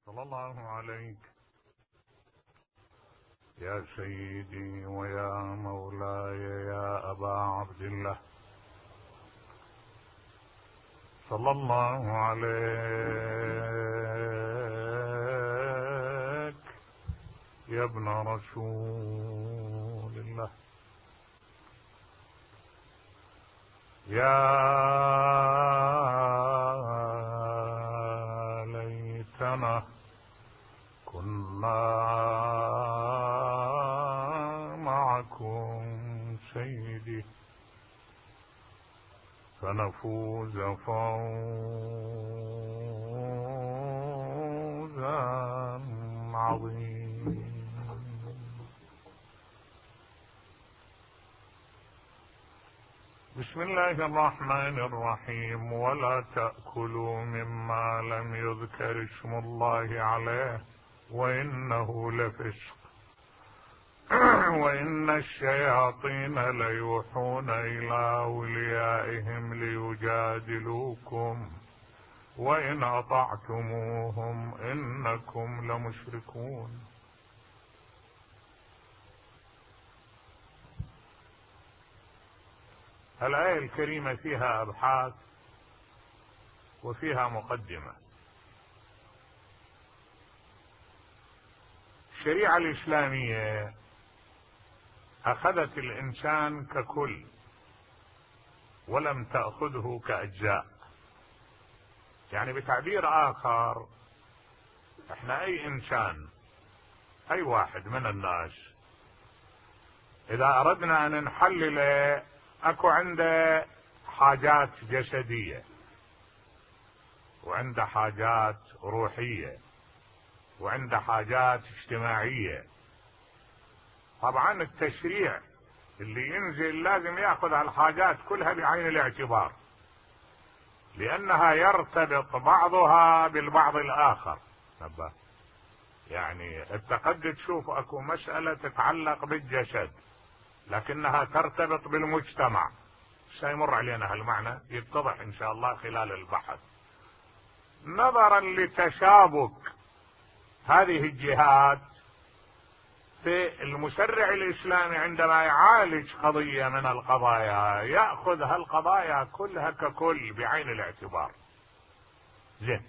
صلى الله عليك يا سيدي ويا مولاي يا أبا عبد الله، صلى الله عليك يا ابن رسول الله، يا ليتنا كنا معكم سيدي فنفوز فوزا عظيما. بسم الله الرحمن الرحيم. ولا تأكلوا مما لم يذكر اسم الله عليه وإنه لفسق وإن الشياطين ليوحون إلى أوليائهم ليجادلوكم وإن أطعتموهم إنكم لمشركون. الآية الكريمة فيها أبحاث وفيها مقدمة. الشريعة الإسلامية أخذت الإنسان ككل ولم تأخذه كأجزاء. يعني بتعبير آخر، احنا أي إنسان، أي واحد من الناس، إذا أردنا أن نحلل أكو عنده حاجات جسدية وعنده حاجات روحية وعنده حاجات اجتماعية. طبعا التشريع اللي ينزل لازم يأخذ هالحاجات كلها بعين الاعتبار، لأنها يرتبط بعضها بالبعض الآخر. يعني انت قد تشوف اكو مسألة تتعلق بالجسد لكنها ترتبط بالمجتمع. سيمر علينا هالمعنى، يتضح ان شاء الله خلال البحث. نظرا لتشابك هذه الجهات، في المشرع الإسلامي عندما يعالج قضية من القضايا يأخذ هالقضايا كلها ككل بعين الاعتبار. زين،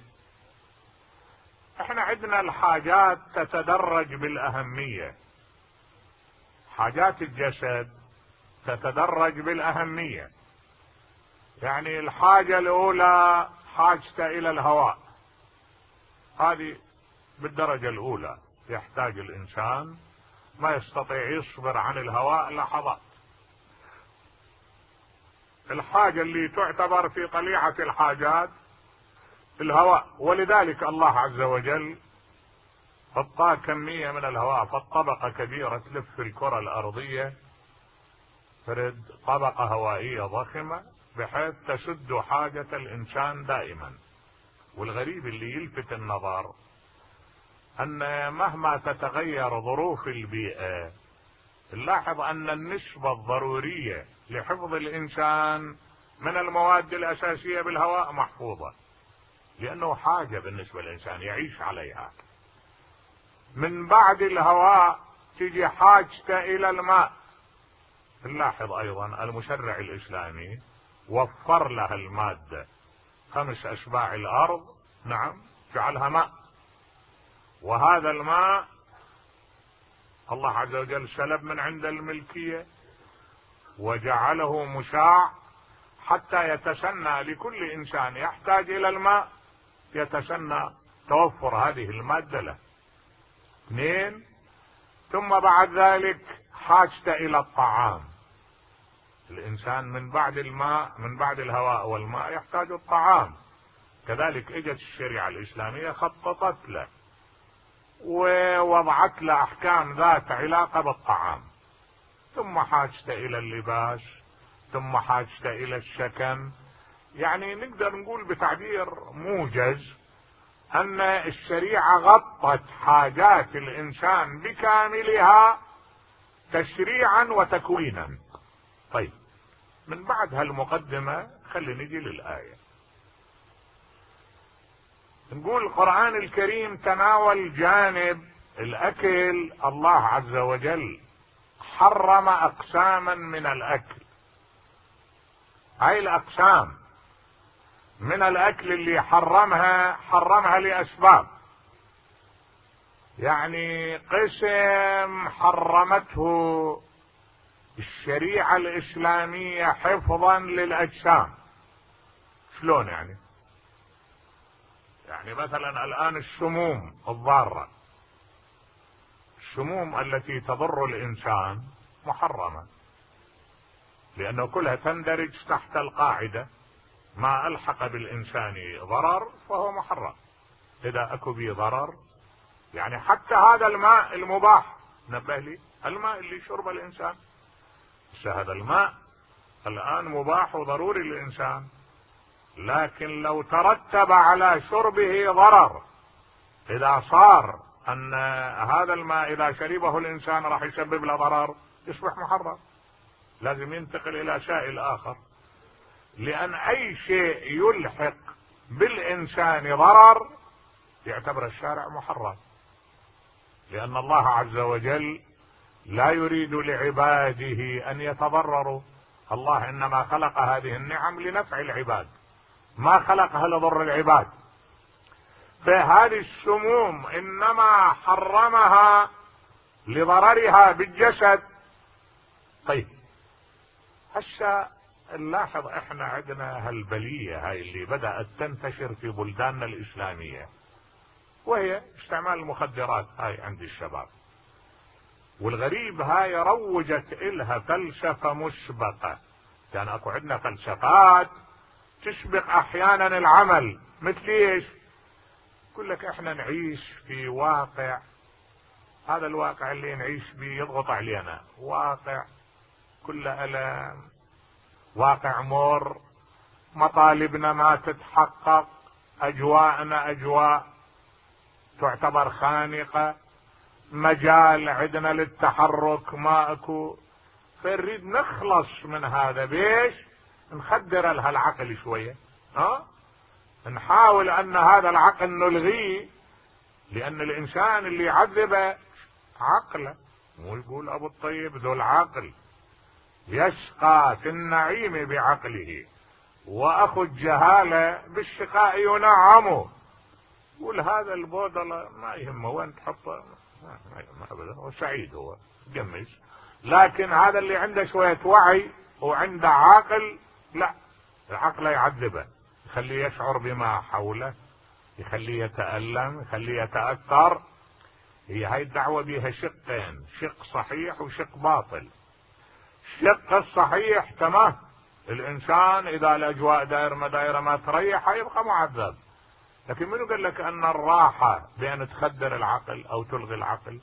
احنا عندنا الحاجات تتدرج بالأهمية. حاجات الجسد تتدرج بالأهمية. يعني الحاجة الأولى حاجته إلى الهواء، هذه بالدرجة الأولى، يحتاج الإنسان، ما يستطيع يصبر عن الهواء لحظات. الحاجة اللي تعتبر في طليعة الحاجات الهواء، ولذلك الله عز وجل حطها كمية من الهواء، فالطبقة كبيرة تلف الكرة الأرضية، فرد طبقة هوائية ضخمة بحيث تسد حاجة الإنسان دائما. والغريب اللي يلفت النظر أن مهما تتغير ظروف البيئة، نلاحظ أن النسبة الضرورية لحفظ الإنسان من المواد الأساسية بالهواء محفوظة، لأنه حاجة بالنسبة للإنسان يعيش عليها. من بعد الهواء تجي حاجته إلى الماء. نلاحظ أيضا المشرع الإسلامي وفر لها المادة، 5 أسباع الأرض، نعم، جعلها ماء. وهذا الماء الله عز وجل سلب من عند الملكية وجعله مشاع حتى يتسنى لكل إنسان يحتاج إلى الماء يتسنى توفر هذه المادة له. 2، ثم بعد ذلك حاجته إلى الطعام. الإنسان من بعد الماء، من بعد الهواء والماء، يحتاج الطعام. كذلك اجت الشريعة الإسلامية خططت له ووضعت له أحكام ذات علاقة بالطعام. ثم حاجته إلى اللباس، ثم حاجته إلى السكن. يعني نقدر نقول بتعبير موجز أن الشريعة غطت حاجات الإنسان بكاملها تشريعا وتكوينا. طيب، من بعد هالمقدمة خلي نجي للآية. نقول القرآن الكريم تناول جانب الأكل. الله عز وجل حرم أقساما من الأكل. هاي الأقسام من الأكل اللي حرمها لأسباب. يعني قسم حرمته الشريعة الإسلامية حفظا للأجسام. شلون يعني مثلا الآن السموم الضارة، السموم التي تضر الإنسان محرمة، لأنه كلها تندرج تحت القاعدة ما ألحق بالإنسان ضرر فهو محرم. إذا أكو به ضرر، يعني حتى هذا الماء المباح، نبه لي، الماء اللي شرب الإنسان، بس هذا الماء الآن مباح وضروري للإنسان، لكن لو ترتب على شربه ضرر، إذا صار أن هذا الماء إذا شربه الإنسان راح يسبب له ضرر، يصبح محرم، لازم ينتقل إلى سائل آخر. لأن أي شيء يلحق بالإنسان ضرر يعتبر الشارع محرم، لأن الله عز وجل لا يريد لعباده أن يتضرروا. الله إنما خلق هذه النعم لنفع العباد، ما خلقها لضر العباد. فهذه السموم إنما حرمها لضررها بالجسد. طيب هسه نلاحظ احنا عندنا هالبلية هاي اللي بدأت تنتشر في بلداننا الإسلامية، وهي استعمال المخدرات هاي عند الشباب. والغريب هاي روجت إلها فلسفة مسبقة. يعني اكو عندنا فلسفات تسبق احيانا العمل، مثل ايش؟ يقول لك احنا نعيش في واقع، هذا الواقع اللي نعيش فيه يضغط علينا، واقع كله ألم، واقع مر، مطالبنا ما تتحقق، أجواءنا أجواء تعتبر خانقة، مجال عندنا للتحرك ما أكو. فنريد نخلص من هذا، بيش نخدر لها العقل شوية، نحاول أن هذا العقل نلغيه، لأن الإنسان اللي يعذبه عقله. مو يقول أبو الطيب ذو العقل يشقى في النعيم بعقله، واخو الجهالة بالشقاء ينعمه. يقول هذا البودلة ما يهمه وين تحطه، ما ابدا، هو سعيد، هو جمش. لكن هذا اللي عنده شوية وعي وعنده عاقل، لا، العقل يعذبه، يخليه يشعر بما حوله، يخليه يتألم، يخليه يتأثر. هي هاي الدعوة بها شقين، شق صحيح وشق باطل. الشق الصحيح تمام، الانسان اذا الاجواء دايره ما تريح يبقى معذب. لكن منو قال لك ان الراحه بان تخدر العقل او تلغي العقل؟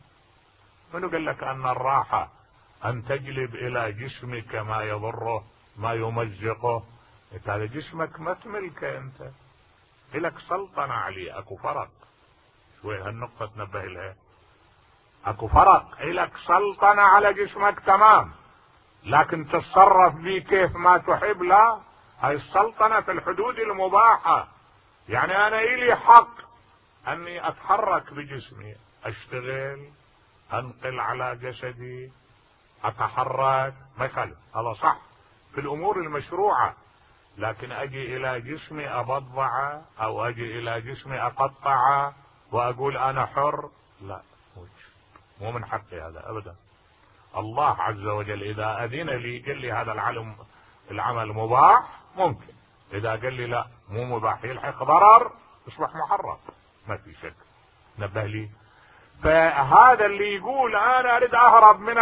منو قال لك ان الراحه ان تجلب الى جسمك ما يضره ما يمزقه؟ انت هذا جسمك ما تملكه، انت لك سلطنه عليه. اكو فرق، شوي هالنقطه تنبه لها، اكو فرق. لك سلطنه على جسمك تمام، لكن تتصرف به كيف ما تحب؟ لا، هاي السلطنة في الحدود المباحة. يعني انا الي حق اني اتحرك بجسمي، اشتغل، انقل على جسدي، اتحرك، ما يخالف، هذا صح في الامور المشروعة. لكن اجي الى جسمي ابضعه، او اجي الى جسمي اقطعه واقول انا حر، لا، مو من حقي هذا ابدا. الله عز وجل اذا اذن لي قال لي هذا العمل مباح ممكن، اذا قال لي لا مو مباح يلحق ضرر يصبح محرم، ما في شك. نبه لي. فهذا اللي يقول انا اريد اهرب من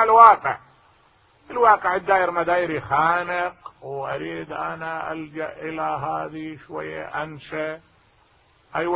الواقع الداير مدايري خانق، واريد انا الجا الى هذه شوية انسى. اي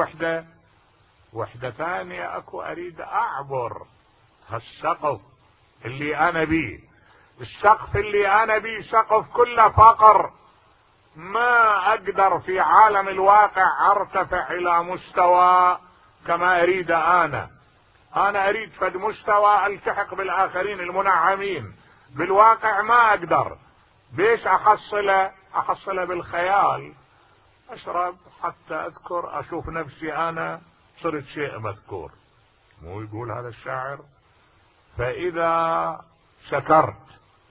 وحدة ثانية اكو، اريد اعبر هالسقف اللي انا بيه. السقف اللي انا بيه سقف كله فقر، ما اقدر في عالم الواقع ارتفع الى مستوى كما اريد. انا اريد فد مستوى التحق بالاخرين المنعمين، بالواقع ما اقدر. بيش احصله بالخيال، اشرب حتى اذكر، اشوف نفسي انا صرت شيء مذكور. مو يقول هذا الشاعر؟ فاذا سكرت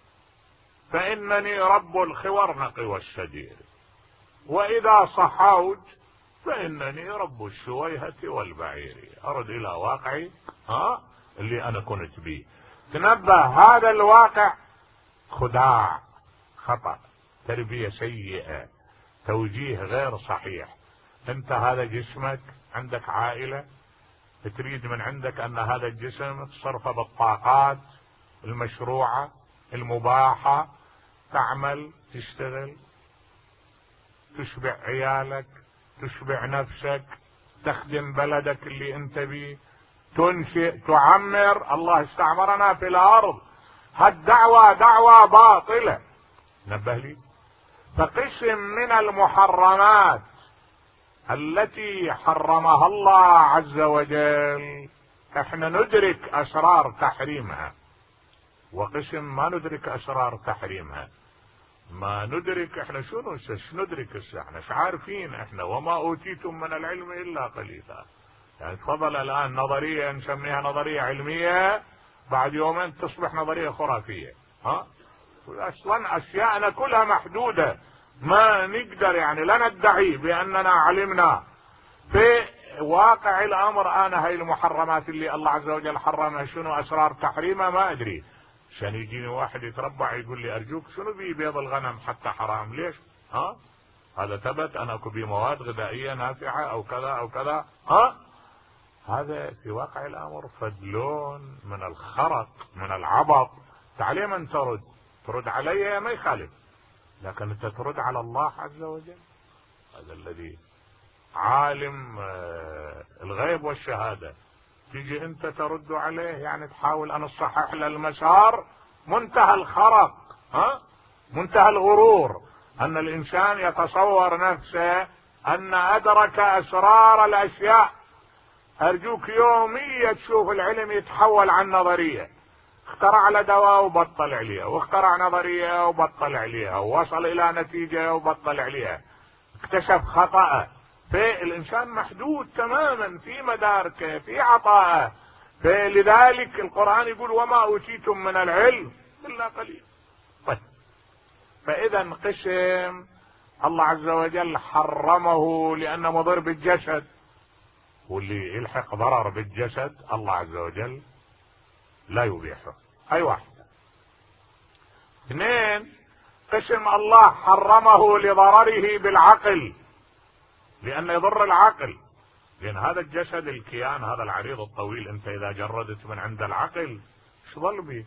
فانني رب الخورنق والشدير، واذا صحوت فانني رب الشويهة والبعير. ارد الى واقعي اللي انا كنت به. تنبه، هذا الواقع خداع، خطأ، تربية سيئة، توجيه غير صحيح. انت هذا جسمك، عندك عائلة، تريد من عندك ان هذا الجسم تصرفه بالطاقات المشروعة المباحة، تعمل، تشتغل، تشبع عيالك، تشبع نفسك، تخدم بلدك اللي انت بيه، تنشئ، تعمر. الله استعمرنا في الارض. هالدعوة دعوة باطلة. نبه لي. فقسم من المحرمات التي حرمها الله عز وجل احنا ندرك اسرار تحريمها، وقسم ما ندرك اسرار تحريمها. ما ندرك احنا شنو ندرك احنا ايش عارفين احنا؟ وما اوتيتم من العلم الا قليلا. يعني تفضل الان نظرية نسميها نظرية علمية، بعد يومين تصبح نظرية خرافية. اصلا اشياءنا كلها محدودة، ما نقدر يعني لا ندعي باننا علمنا. في واقع الامر انا هاي المحرمات اللي الله عز وجل حرمها شنو اسرار تحريمها ما ادري. عشان يجيني واحد يتربع يقول لي ارجوك شنو بي بيض الغنم حتى حرام؟ ليش؟ هذا ثبت انا اكو بي مواد غذائية نافعة او كذا او كذا. هذا في واقع الامر فدلون من الخرق، من العبط. تعالي من ترد علي ما يخالف، لكن انت ترد على الله عز وجل، هذا الذي عالم الغيب والشهادة. تيجي انت ترد عليه، يعني تحاول ان تصحح له المسار. منتهى الخرق، منتهى الغرور ان الانسان يتصور نفسه ان ادرك اسرار الاشياء. ارجوك يوميا تشوف العلم يتحول عن نظرية. اخترع له دواء وبطل عليها، واخترع نظرية وبطل عليها، ووصل الى نتيجة وبطل عليها، اكتشف خطأ. فالانسان محدود تماما في مداركه، في عطائه. فلذلك القرآن يقول وما اوتيتم من العلم الا قليل. طيب، فاذا قسم الله عز وجل حرمه لانه مضر بالجسد، واللي يلحق ضرر بالجسد الله عز وجل لا يبيحه. اي واحدة. اثنين، قسم الله حرمه لضرره بالعقل، لأنه يضر العقل. لأن هذا الجسد الكيان هذا العريض الطويل، انت اذا جردت من عند العقل شو ظل بيه؟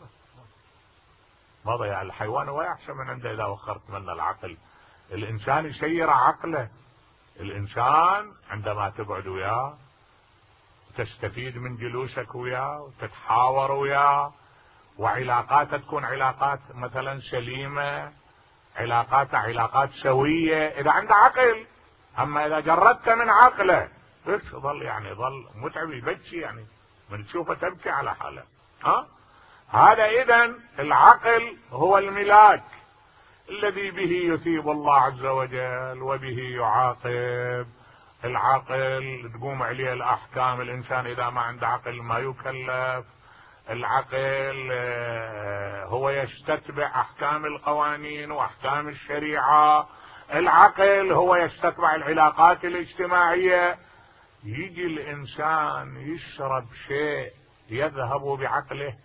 ما ضيع الحيوان ويحشى من عنده اذا وخرت منه العقل. الانسان يسير عقله. الانسان عندما تقعد وياه تستفيد من جلوسك وياه وتتحاور وياه، وعلاقاته تكون علاقات مثلا سليمة، علاقات سوية اذا عنده عقل. اما اذا جردت من عقله ظل يعني ظل متعب، يبكي يعني من تشوفه تبكي على حاله. هذا اذا العقل هو الملاك الذي به يثيب الله عز وجل وبه يعاقب. العقل تقوم عليه الاحكام. الانسان اذا ما عنده عقل ما يكلف. العقل هو يستتبع احكام القوانين واحكام الشريعة. العقل هو يستتبع العلاقات الاجتماعية. يجي الانسان يشرب شيء يذهب بعقله،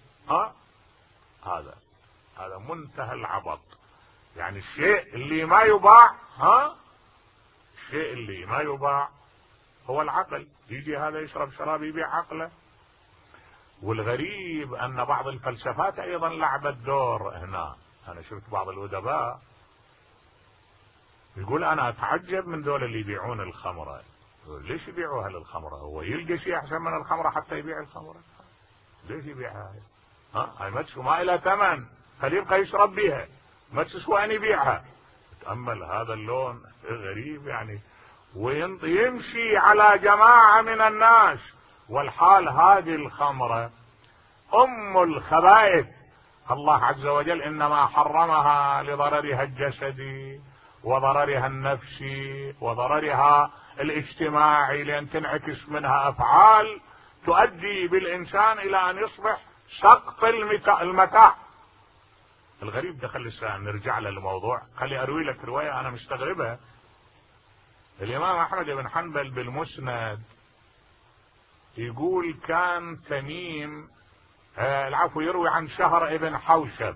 هذا منتهى العبط. يعني الشيء اللي ما يباع، الشيء اللي ما يباع هو العقل. يجي هذا يشرب شراب يبيع عقله. والغريب ان بعض الفلسفات ايضا لعبت دور هنا. انا شفت بعض الادباء يقول انا اتعجب من دول اللي يبيعون الخمرة. ليش يبيعوها للخمرة؟ هو يلقى شيء احسن من الخمرة حتى يبيع الخمرة؟ ليش يبيعها؟ هاي ما تسوى، ما لها ثمن، فليبقى يشرب بها، ما تسوى ان يبيعها. تأمل هذا اللون غريب يعني، ويمشي على جماعة من الناس. والحال هذه الخمرة ام الخبائث. الله عز وجل انما حرمها لضررها الجسدي وضررها النفسي وضررها الاجتماعي، لأن تنعكس منها أفعال تؤدي بالإنسان إلى أن يصبح سقط المتاع. الغريب دخل الساعة، نرجع للموضوع. خلي أروي لك رواية أنا مستغربها. الإمام أحمد بن حنبل بالمسند يقول كان تميم يروي عن شهر ابن حوشب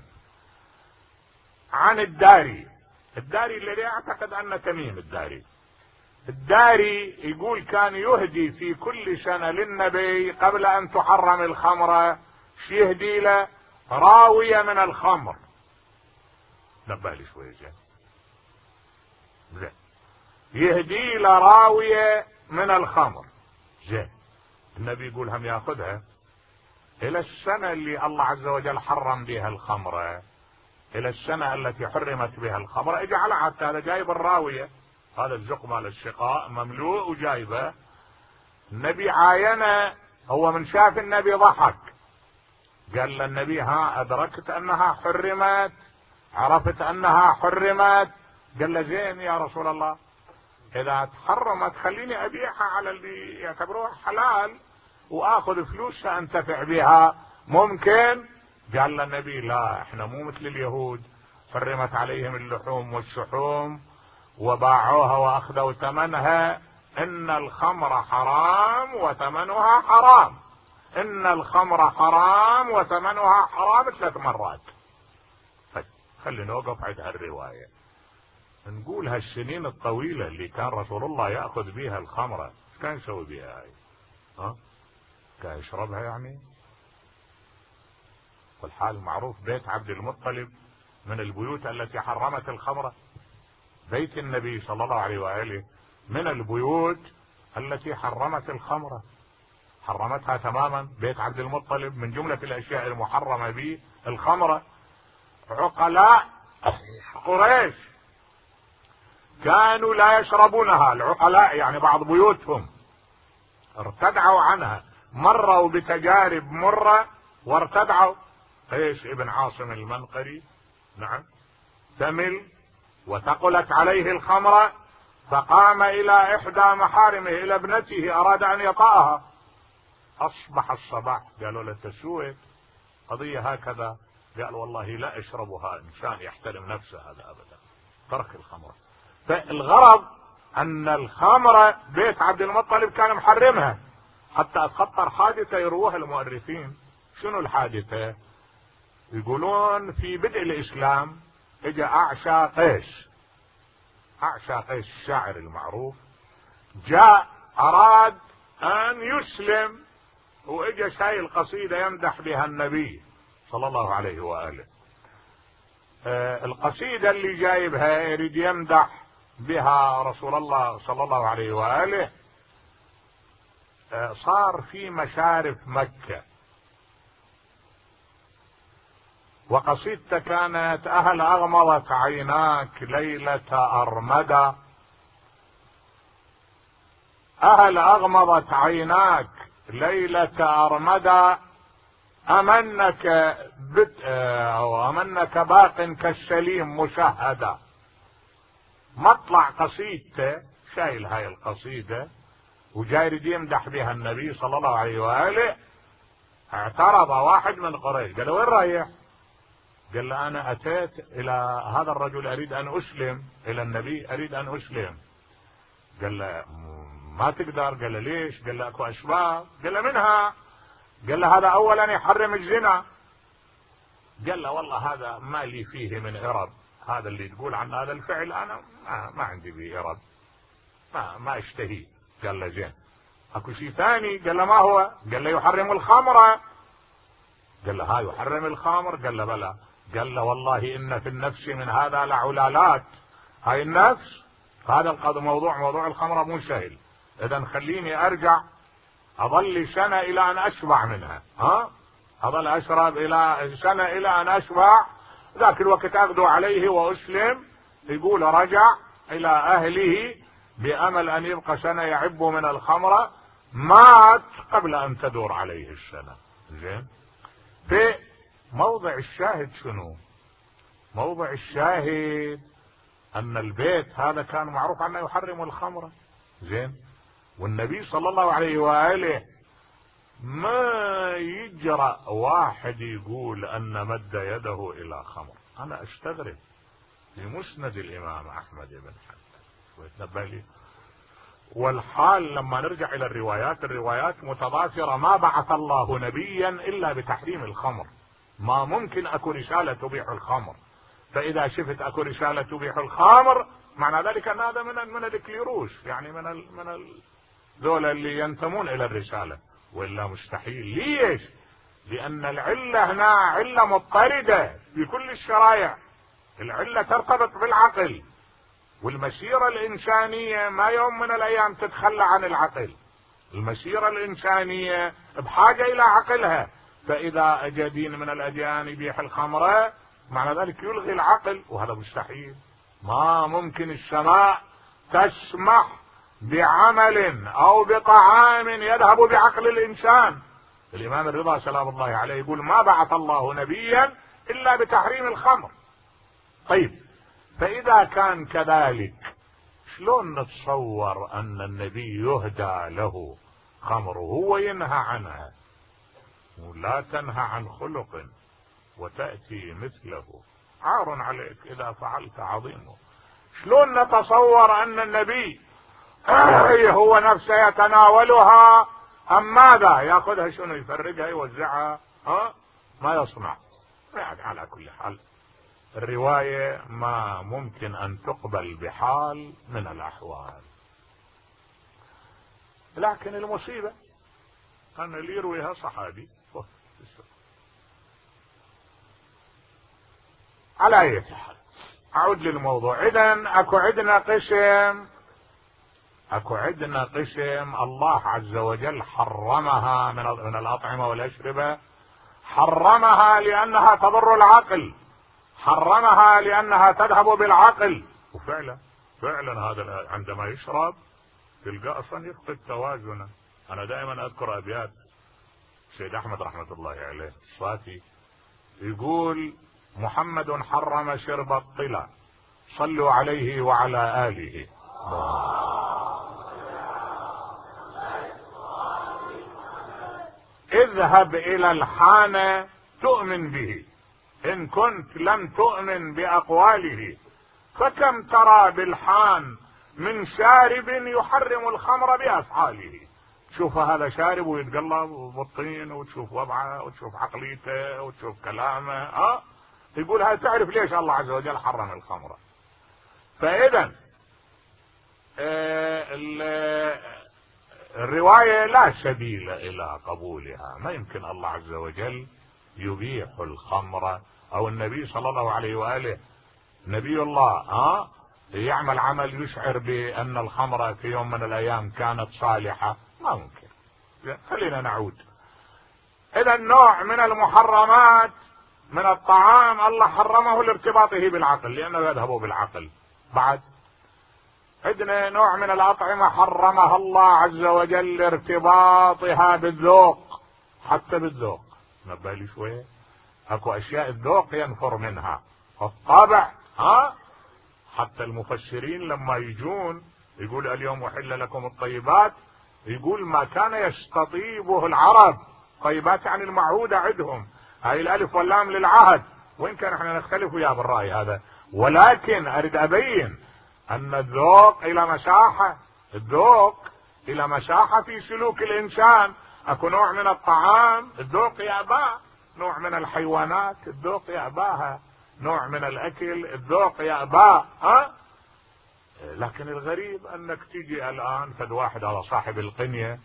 عن الداري الذي اعتقد ان تميم الداري يقول كان يهدي في كل سنة للنبي قبل ان تحرم الخمر، يهدي له راوية من الخمر. نبه لي شوية زين. يهدي له راوية من الخمر زين. النبي يقول هم ياخذها الى السنة اللي الله عز وجل حرم بها الخمر، الى السنة التي حرمت بها الخمر، اجعل حتى هذا جايب الراوية، هذا الزق مال السقاء مملوء وجايبه. النبي عاينه، هو من شاف النبي ضحك، قال للنبي ها ادركت انها حرمت، عرفت انها حرمت؟ قال له زين يا رسول الله، اذا تحرمت خليني ابيعها على اللي يعتبروها حلال واخذ فلوسها انتفع بها، ممكن؟ قال النبي لا، احنا مو مثل اليهود حرمت عليهم اللحوم والشحوم وباعوها واخذوا ثمنها. ان الخمر حرام وثمنها حرام، ان الخمر حرام وثمنها حرام 3 مرات. طيب خلينا نوقف عند هالرواية، نقول هالسنين الطويلة اللي كان رسول الله يأخذ بها الخمرة ايش كان يسوي بها هاي؟ كان يشربها يعني؟ والحال معروف بيت عبد المطلب من البيوت التي حرمت الخمرة، بيت النبي صلى الله عليه وآله من البيوت التي حرمت الخمرة، حرمتها تماما. بيت عبد المطلب من جملة الأشياء المحرمة به الخمرة. عقلاء قريش كانوا لا يشربونها، العقلاء يعني بعض بيوتهم ارتدعوا عنها، مروا بتجارب مرة وارتدعوا. قيس ابن عاصم المنقري نعم ثمل وثقلت عليه الخمرة، فقام الى احدى محارمه الى ابنته اراد ان يطأها، اصبح الصباح قالوا له تسويت قضية هكذا، قال والله لا اشربها انسان يحترم نفسه هذا ابدا، ترك الخمرة. فالغرض ان الخمرة بيت عبد المطلب كان محرمها، حتى اتخطر حادثة يروها المؤرخين. شنو الحادثة؟ يقولون في بدء الاسلام اجا اعشى قيس الشاعر المعروف، جاء اراد ان يسلم واجا شايل قصيدة يمدح بها النبي صلى الله عليه وآله. القصيدة اللي جايبها يريد يمدح بها رسول الله صلى الله عليه وآله. صار في مشارف مكة، وقصيدته كانت أهل أغمضت عيناك ليلة أرمدة، أهل أغمضت عيناك ليلة أرمدة، أمنك باق كالسليم مشهدا. مطلع قصيدته شايل هاي القصيدة وجاي يمدح بها النبي صلى الله عليه وآله. اعترض واحد من قريش قال له وين رايح؟ قال له انا اتيت الى هذا الرجل اريد ان اسلم، الى النبي اريد ان اسلم. قال له ما تقدر. قال له ليش؟ قال له اكو اسباب. قال له منها؟ قال له هذا اولا يحرم الزنا. قال له والله هذا ما لي فيه من عرض، هذا اللي تقول عن هذا الفعل انا ما عندي به عرض، ما اشتهي. قال له زين اكو شيء ثاني؟ قال له ما هو؟ قال له يحرم الخمر. قال له ها يحرم الخمر؟ قال له بلى. قال له والله ان في النفس من هذا لعلالات. هاي النفس هذا موضوع الخمر مو سهل، اذا خليني ارجع اظل سنة الى ان اشبع منها، اظل اشرب الى سنة الى ان اشبع، ذاك الوقت اغدو عليه واسلم. يقول رجع الى اهله بامل ان يبقى سنة يعب من الخمرة، مات قبل ان تدور عليه السنة. زين، في موضع الشاهد شنو؟ موضع الشاهد ان البيت هذا كان معروف عنه يحرم الخمر، زين، والنبي صلى الله عليه وآله ما يجرأ واحد يقول ان مد يده الى خمر. انا استغرب في مسند الامام احمد بن حنبل، والحال لما نرجع الى الروايات متضافرة. ما بعث الله نبيا الا بتحريم الخمر، ما ممكن اكو رسالة تبيح الخمر. فاذا شفت اكو رسالة تبيح الخمر معنى ذلك ان هذا من الكليروس، يعني من ذولا اللي ينتمون الى الرسالة، وإلا مستحيل. ليش؟ لأن العلة هنا علة مضطردة في كل الشرائع. العلة ترتبط بالعقل، والمسيرة الإنسانية ما يوم من الأيام تتخلى عن العقل. المسيرة الإنسانية بحاجة إلى عقلها. فإذا أجى دين من الأديان يبيح الخمرة معنى ذلك يلغي العقل، وهذا مستحيل. ما ممكن السماء تسمح بعمل او بطعام يذهب بعقل الانسان. الامام الرضا سلام الله عليه يقول ما بعث الله نبيا الا بتحريم الخمر. طيب، فاذا كان كذلك شلون نتصور ان النبي يهدى له خمر وهو ينهى عنها؟ لا تنهى عن خلق وتأتي مثله، عار عليك اذا فعلت عظيمه. شلون نتصور ان النبي هو نفسه يتناولها ام ماذا؟ ياخذها شنو؟ يفرقها يوزعها؟ ما يصنع. يعني على كل حال الرواية ما ممكن ان تقبل بحال من الاحوال. لكن المصيبة ان اللي يرويها صحابي. على اي حال اعود للموضوع. اذن اكو عندنا قسم الله عز وجل حرمها من الأطعمة والأشربة. حرمها لأنها تضر العقل، حرمها لأنها تذهب بالعقل. وفعلا هذا عندما يشرب تلقى أصلا يفقد توازنه. أنا دائما أذكر أبيات سيد أحمد رحمة الله عليه الصافي، يقول محمد حرم شرب الطلا صلوا عليه وعلى آله. اذهب الى الحانة تؤمن به ان كنت لم تؤمن باقواله، فكم ترى بالحان من شارب يحرم الخمر بافعاله. تشوف هذا شارب ويتقلب بالطين، وتشوف وضعه وتشوف عقليته وتشوف كلامه. يقول هاي تعرف ليش الله عز وجل حرم الخمر. فاذا الرواية لا سبيل الى قبولها. ما يمكن الله عز وجل يبيح الخمر، او النبي صلى الله عليه وآله نبي الله يعمل عمل يشعر بان الخمر في يوم من الايام كانت صالحة. ما ممكن. خلينا نعود. اذا نوع من المحرمات من الطعام الله حرمه لارتباطه بالعقل لانه يذهب بالعقل. بعد عندنا نوع من الأطعمة حرمها الله عز وجل لارتباطها بالذوق. حتى بالذوق نبالي شوية، اكو اشياء الذوق ينفر منها الطبع. حتى المفسرين لما يجون يقول اليوم أحل لكم الطيبات، يقول ما كان يستطيبه العرب. طيبات يعني المعهودة عندهم، هاي الالف واللام للعهد، وإن كان احنا نختلف وياه بالرأي هذا، ولكن اريد ابين ان الذوق الى مساحة. الذوق الى مساحة في سلوك الانسان. اكو نوع من الطعام الذوق يأباه، نوع من الحيوانات الذوق يأباها، نوع من الاكل الذوق يأباه. لكن الغريب انك تيجي الان فد واحد على صاحب القنية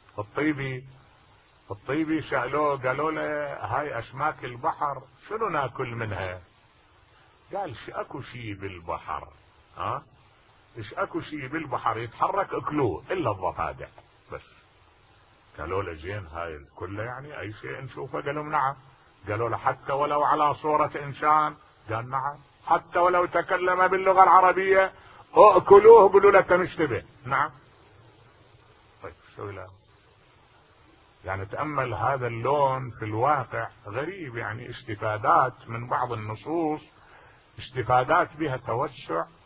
الطيبي سألوه قالوا له هاي اسماك البحر شنو ناكل منها؟ قال اكو شي بالبحر ايش اكو شي بالبحر يتحرك اكلوه الا الضفادع بس. قالوا له زين هاي كلها يعني اي شيء نشوفه؟ قالوا نعم. قالوا له حتى ولو على صورة انسان؟ قال نعم. حتى ولو تكلم باللغة العربية اكلوه قولوا له تنشتبه؟ نعم. طيب شو له؟ يعني تأمل هذا اللون في الواقع غريب. يعني استفادات من بعض النصوص استفادات بها توسع،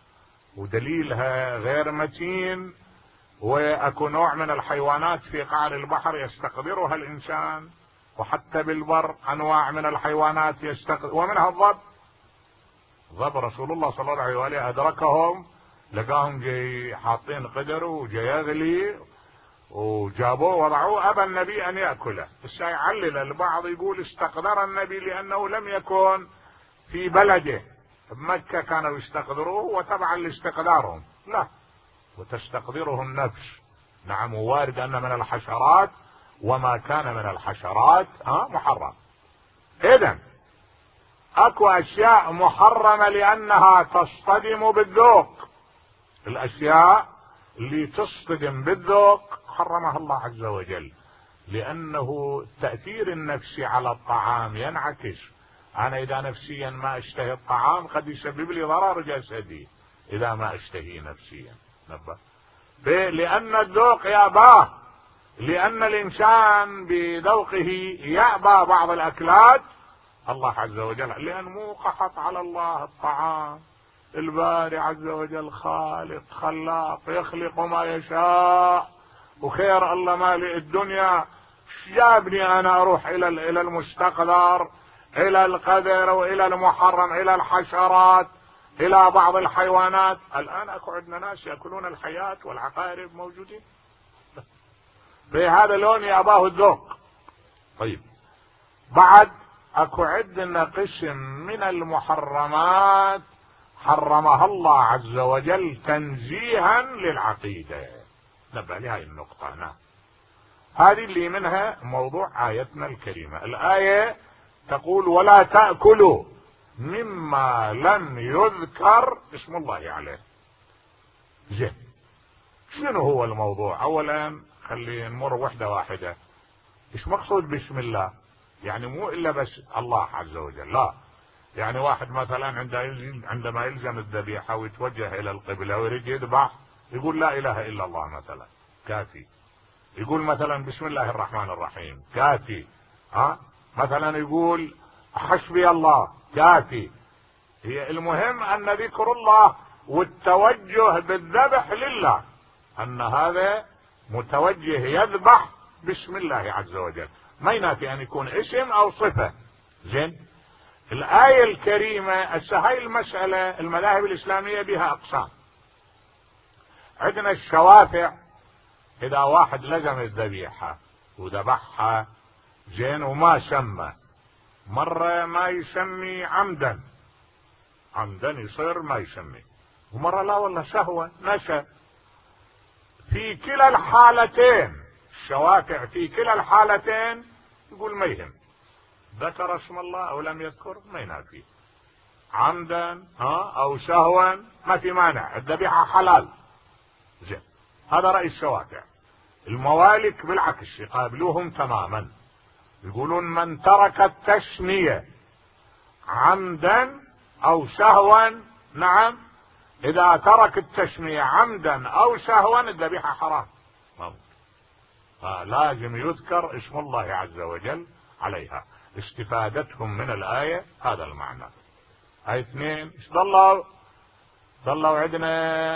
ودليلها غير متين، واكو نوع من الحيوانات في قعر البحر يستقدرها الانسان، وحتى بالبر انواع من الحيوانات يستقدر، ومنها الضب. ضب رسول الله صلى الله عليه وآله ادركهم، لقاهم جاي حاطين قدر وجاي يغلي، وجابوه وضعوه، ابى النبي ان ياكله. بس يعلل البعض يقول استقدر النبي لانه لم يكن في بلده بمكة كانوا يستقدروه وتبعا لاستقدارهم، لا، وتستقدره النفس. نعم، وارد ان من الحشرات، وما كان من الحشرات محرم. اذن اكو اشياء محرمة لانها تصطدم بالذوق. الاشياء اللي تصطدم بالذوق حرمها الله عز وجل، لانه تأثير النفس على الطعام ينعكس. انا اذا نفسيا ما اشتهي الطعام قد يسبب لي ضرر جسدي اذا ما اشتهي نفسيا. نبه لان الذوق يأباه، لان الانسان بذوقه يأبى بعض الاكلات. الله عز وجل لان مو قحط على الله الطعام، الباري عز وجل خالق خلاق يخلق ما يشاء، وخير الله مالئ الدنيا. جابني انا اروح الى المستقدر، الى القدر، والى المحرم، الى الحشرات، الى بعض الحيوانات. الان اكو عندنا ناس ياكلون الحياة والعقارب موجودين، بهذا اللون يأباه الذوق. طيب، بعد اكو عندنا قسم من المحرمات حرمها الله عز وجل تنزيها للعقيدة. نبه لهذه النقطة. نعم، هذه اللي منها موضوع آيتنا الكريمة. الآية تقول ولا تأكلوا مما لم يذكر اسم الله عليه. زين، شنو هو الموضوع؟ اولا خلينا نمر وحدة واحدة. ايش مقصود بسم الله؟ يعني مو الا بس الله عز وجل، لا. يعني واحد مثلا عندما يلزم الذبيحة ويتوجه الى القبلة ويريد يذبح يقول لا اله الا الله مثلا، كافي. يقول مثلا بسم الله الرحمن الرحيم، كافي. مثلا يقول حسبي الله، كافي. هي المهم ان ذكر الله والتوجه بالذبح لله، ان هذا متوجه يذبح بسم الله عز وجل، ما ينافي ان يكون اسم او صفة. زين، الآية الكريمة هاي المسألة المذاهب الإسلامية بها أقسام. عندنا الشوافع، إذا واحد لزم الذبيحة وذبحها زين وما سمى، مرة ما يسمي عمدا يصير ما يسمي، ومرة لا والله سهوا نسى. في كلا الحالتين الشوافع في كلا الحالتين يقول ما يهم، ذكر اسم الله او لم يذكر ما ينافي، عمدا او سهوا ما في مانع، الذبيحة حلال. زين، هذا رأي الشوافع. الموالك بالعكس يقابلوهم تماما، يقولون من ترك التسمية عمدا او سهوا، نعم، اذا ترك التسمية عمدا او سهوا الذبيحة حرام، لازم يذكر اسم الله عز وجل عليها. استفادتهم من الآية هذا المعنى. هاي اثنين. ايش ظلوا عندنا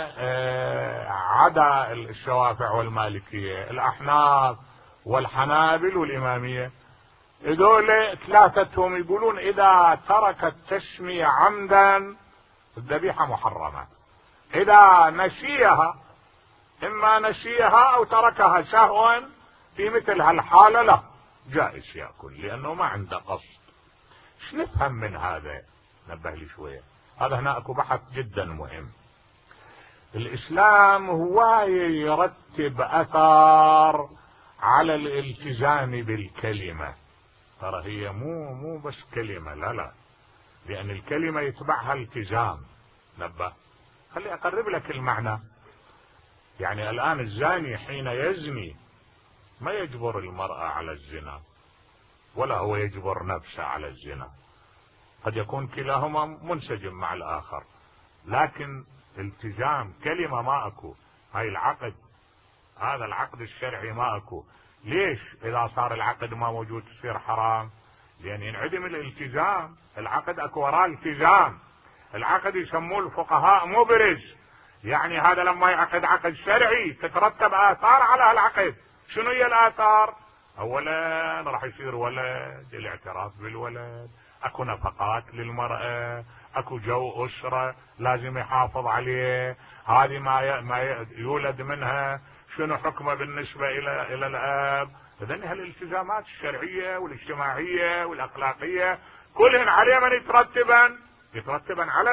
عدا الشوافع والمالكية، الأحناف والحنابل والإمامية. هذول ثلاثتهم يقولون إذا ترك التسمية عمدا الذبيحة محرمة، إذا نسيها، إما نسيها أو تركها سهوا، في مثل هالحالة لا، جائز يأكل لأنه ما عنده قصد. ايش نفهم من هذا؟ نبه لي شوية، هذا هنا اكو بحث جدا مهم. الإسلام هو يرتب أثار على الالتزام بالكلمة. ترى هي مو بس كلمة، لا، لأن الكلمة يتبعها التزام. نبه، خلي أقرب لك المعنى. يعني الآن الزاني حين يزني ما يجبر المرأة على الزنا، ولا هو يجبر نفسه على الزنا، قد يكون كلاهما منسجم مع الآخر، لكن التزام كلمة ما أكو. هاي العقد، هذا العقد الشرعي ما أكو. ليش إذا صار العقد ما موجود تصير حرام؟ لأن ينعدم الالتزام. العقد أكو وراء التزام. العقد يسموه الفقهاء مبرز، يعني هذا لما يعقد عقد شرعي تترتب آثار على العقد. شنو هي الآثار؟ أولا راح يصير ولد، الاعتراف بالولد، اكو نفقات للمرأة، اكو جو أسرة لازم يحافظ عليه، هذه ما يولد منها شنو حكمه بالنسبة إلى الأب. إذن هالالتزامات الشرعية والاجتماعية والأخلاقية كلهن عليه من يترتبا على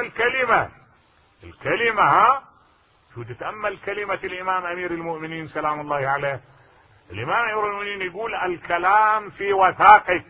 الكلمة. ها شو تتأمل كلمة الإمام أمير المؤمنين سلام الله عليه. الإمام أمير المؤمنين يقول الكلام في وثاقك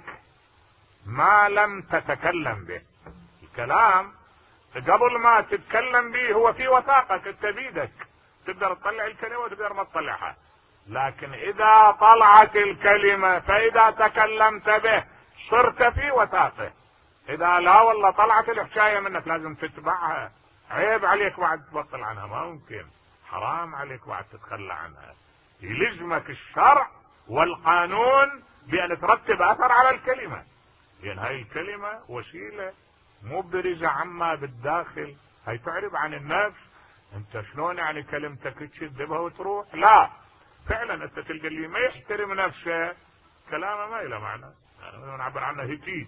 ما لم تتكلم به. الكلام قبل ما تتكلم به هو في وثاقك، انت بيدك تقدر تطلع الكلمة وتقدر ما تطلعها، لكن إذا طلعت الكلمة فإذا تكلمت به صرت في وثاقه. إذا لا والله طلعت الحكاية منك لازم تتبعها، عيب عليك بعد تبطل عنها، ما ممكن، حرام عليك بعد تتخلى عنها. يلزمك الشرع والقانون بأن ترتب أثر على الكلمة، لأن هاي الكلمة وسيلة مبرزة عما بالداخل، هاي تعرب عن النفس. انت شلون يعني كلمتك تشذبها وتروح؟ لا، فعلا انت تلقى اللي ما يحترم نفسه كلامه ما له معنى، يعني نعبر عنه هتيت،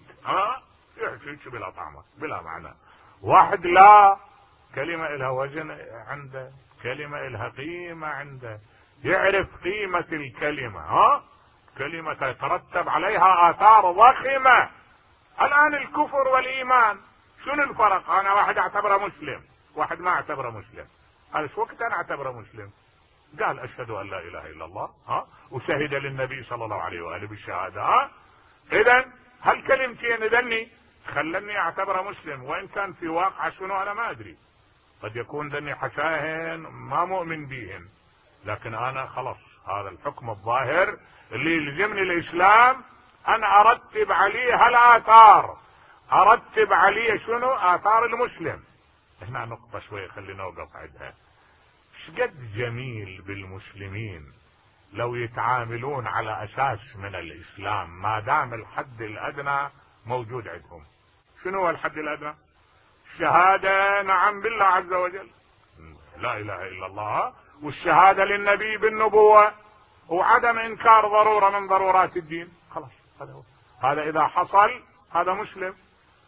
يحكي بلا طعمه بلا معنى. واحد لا، كلمة لها وزن عنده، كلمة لها قيمة عنده، يعرف قيمة الكلمة، كلمة يترتب عليها آثار ضخمة. الآن الكفر والإيمان شنو الفرق؟ أنا واحد اعتبره مسلم، واحد ما اعتبره مسلم. هذا شو وقت أنا اعتبره مسلم؟ قال أشهد أن لا إله إلا الله، وشهد للنبي صلى الله عليه وآله بالشهادة. إذن هالكلمتين إذني خلني اعتبره مسلم، وإن كان في واقع شنو أنا ما أدري، قد يكون ذني حشاهن ما مؤمن بيهن، لكن أنا خلص هذا الحكم الظاهر اللي يلزمني الإسلام أنا أرتب عليه هالآثار، أرتب عليه شنو؟ آثار المسلم. هنا نقطة شوية خلينا نوقف عندها. شقد جميل بالمسلمين لو يتعاملون على أساس من الإسلام ما دام الحد الأدنى موجود عندهم. شنو هو الحد الأدنى؟ الشهادة نعم بالله عز وجل، لا إله إلا الله، والشهادة للنبي بالنبوة، وعدم إنكار ضرورة من ضرورات الدين. خلاص هذا إذا حصل هذا مسلم.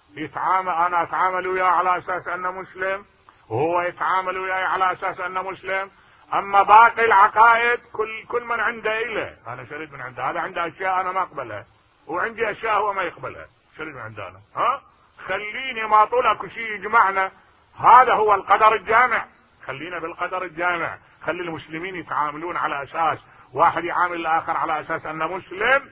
أنا أتعامل وياه على أساس أنه مسلم، وهو يتعامل وياي على أساس أنه مسلم. أما باقي العقائد كل من عنده إله، أنا شريد من عنده، هذا عنده أشياء أنا ما أقبلها، وعندي أشياء هو ما يقبلها، شريد من عندنا. خليني ما طول اكو شيء يجمعنا، هذا هو القدر الجامع، خلينا بالقدر الجامع. خلي المسلمين يتعاملون على أساس واحد يعامل الآخر على أساس أنه مسلم،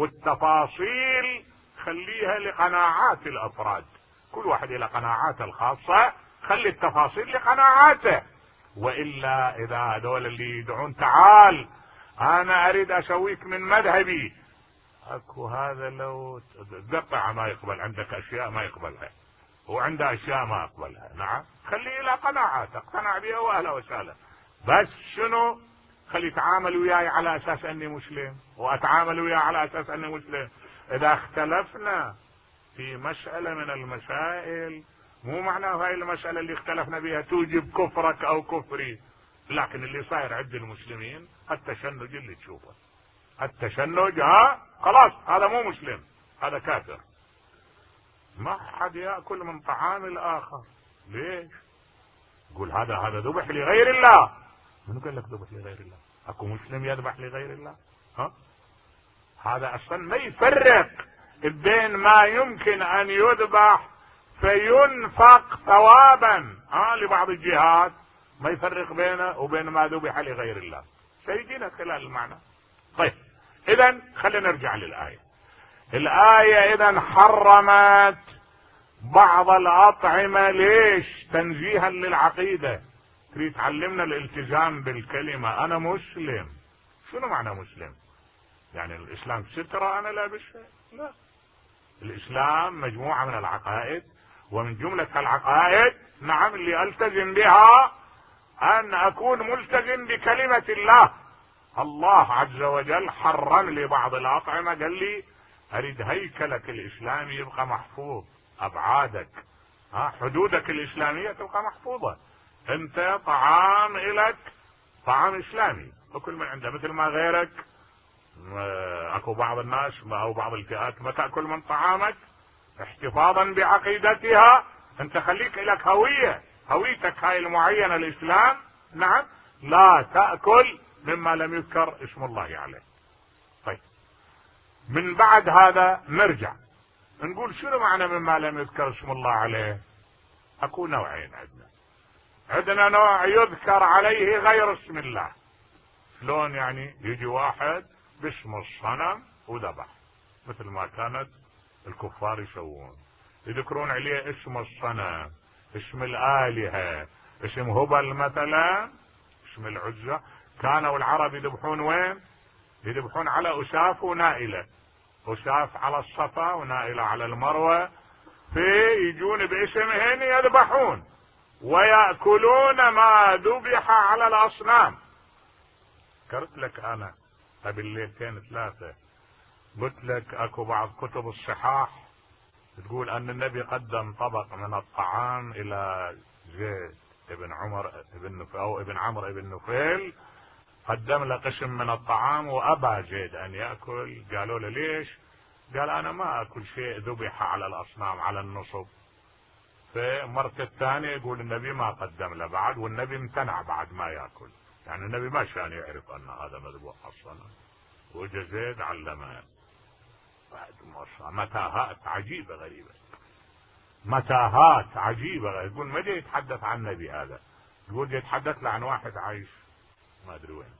والتفاصيل خليها لقناعات الأفراد، كل واحد إلى قناعاته الخاصة، خلي التفاصيل لقناعاته. وإلا إذا هذول اللي يدعون تعال أنا أريد أسويك من مذهبي، أكو هذا لو دقع ما يقبل، عندك أشياء ما يقبلها وعنده أشياء ما يقبلها، نعم خليه إلى قناعاته، اقتنع بها وأهلا وسهلا، بس شنو؟ خلي يتعامل وياي على أساس أني مسلم، وأتعامل وياه على أساس أني مسلم. إذا اختلفنا في مسألة من المسائل مو معناه هاي المسألة اللي اختلفنا بها توجب كفرك أو كفري، لكن اللي صاير عند المسلمين التشنج اللي تشوفه، التشنج خلاص هذا مو مسلم، هذا كافر. ما حد يأكل من طعام الآخر، ليش؟ يقول هذا ذبح لغير الله. من قال لك ذبح لغير الله؟ اكو مسلم يذبح لغير الله؟ هذا اصلا ما يفرق بين ما يمكن ان يذبح فينفق ثوابا لبعض الجهات، ما يفرق بينه وبين ما ذبح لغير الله، سيجينا خلال المعنى. طيب اذا خلينا نرجع للآية. الآية اذا حرمت بعض الأطعمة، ليش؟ تنزيها للعقيدة، تريد تعلمنا الالتزام بالكلمة أنا مسلم. شنو معنى مسلم؟ يعني الإسلام سترة أنا لابسها؟ لا، الإسلام مجموعة من العقائد، ومن جملة العقائد نعم اللي ألتزم بها أن أكون ملتزم بكلمة الله. الله عز وجل حرم لي بعض الأطعمة، قال لي أريد هيكلك الإسلامي يبقى محفوظ، أبعادك حدودك الإسلامية تبقى محفوظة، انت طعام الك طعام اسلامي اكل من عنده، مثل ما غيرك اكو بعض الناس او بعض الفئات ما تاكل من طعامك احتفاظا بعقيدتها. انت خليك لك هويتك هاي المعينة الاسلام، نعم، لا تأكل مما لم يذكر اسم الله عليه. طيب من بعد هذا نرجع نقول شنو معنى مما لم يذكر اسم الله عليه؟ اكو نوعين عندنا نوع يذكر عليه غير اسم الله. شلون يعني؟ يجي واحد باسم الصنم وذبح، مثل ما كانت الكفار يسوون، يذكرون عليه اسم الصنم، اسم الآلهة، اسم هبل مثلا، اسم العزى. كانوا العرب يذبحون وين؟ يذبحون على أساف ونائلة، أساف على الصفا ونائلة على المروة، يجون باسمهن يذبحون ويأكلون ما ذبح على الأصنام. ذكرت لك أنا قبل ليلتين ثلاثة، قلت لك أكو بعض كتب الصحاح تقول أن النبي قدم طبق من الطعام إلى زيد ابن عمر ابن عمرو بن نفيل، قدم له قسم من الطعام وأبى زيد أن يأكل. قالوا له ليش؟ قال أنا ما أكل شيء ذبح على الأصنام على النصب. فمرة الثانية يقول النبي ما قدم له بعد، والنبي امتنع بعد ما يأكل، يعني النبي ما كان يعرف أن هذا مذبوح أصلا. وجا زيد علمه بعد متاهات عجيبة غريبة، متاهات عجيبة غريبة. يقول ما جاي يتحدث عن النبي هذا، يقول يتحدث عن واحد عايش ما أدري وين.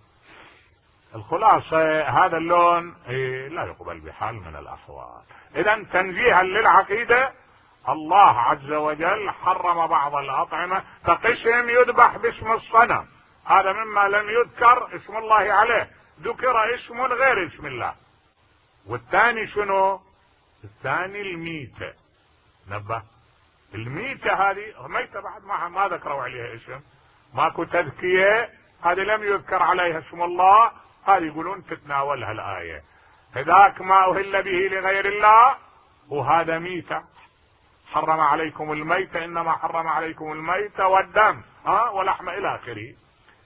الخلاصة هذا اللون لا يقبل بحال من الأحوال. إذا تنزيها للعقيدة، الله عز وجل حرم بعض الأطعمة فقسم يذبح باسم الصنم، هذا مما لم يذكر اسم الله عليه، ذكر اسم غير اسم الله. والثاني شنو؟ الثاني الميتة. نبه، الميتة هذه ميتة بعد ما ذكروا عليها اسم، ماكو تذكية، هذه لم يذكر عليها اسم الله، هذه يقولون تتناولها الآية. هذاك ما أهل به لغير الله، وهذا ميتة. حرم عليكم الميتة، إنما حرم عليكم الميتة والدم ولحم إلى آخره.